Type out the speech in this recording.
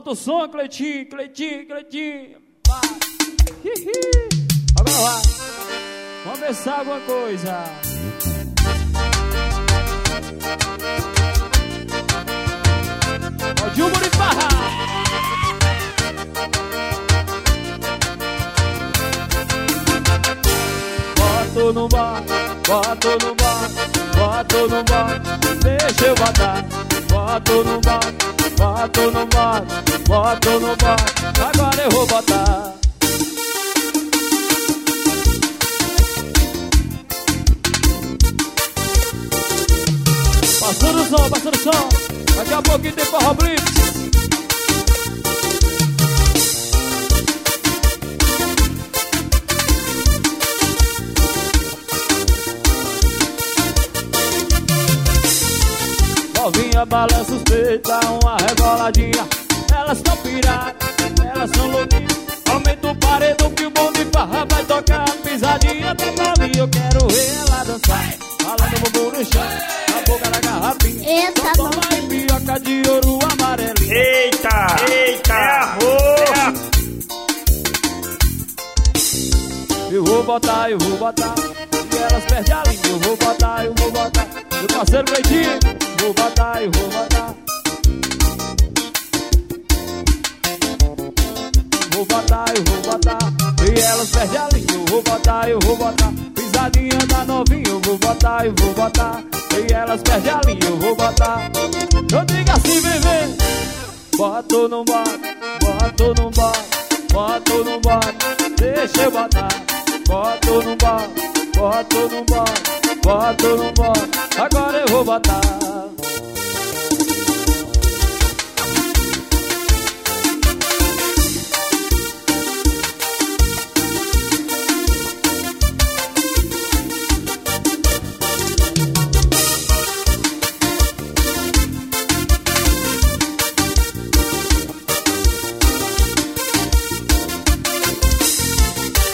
Solta o som, Cleitinho. Vai. Agora vai. Vamos ver se alguma coisa. Ó, Dilma de Farra. Boto no bar, deixa eu botar. Boto no bar, agora eu vou botar. Passando o som, daqui a pouquinho tem Forró Blitz. Novinha balança os peitos, dá uma reboladinha. Elas tão piradas, elas são louquinhas. Aumenta o paredão que o bom de farra vai tocar. Pisadinha da novinha, eu quero ver ela dançar. Falando bumbum no chão, a boca na garrafinha. Só toma em pioca de ouro amarelinho. Eita, é arroz. Eu vou botar. E elas perdem a língua. Eu vou botar. Meu parceiro Cleitinho. Vou botar. E elas perdem a língua. Eu vou botar. Pisadinha da novinha. Eu vou botar. E elas perdem a linha. Eu vou botar. Eu digo assim, bebê. Boto no bar. Deixa eu botar. Boto no bar. Agora eu vou botar.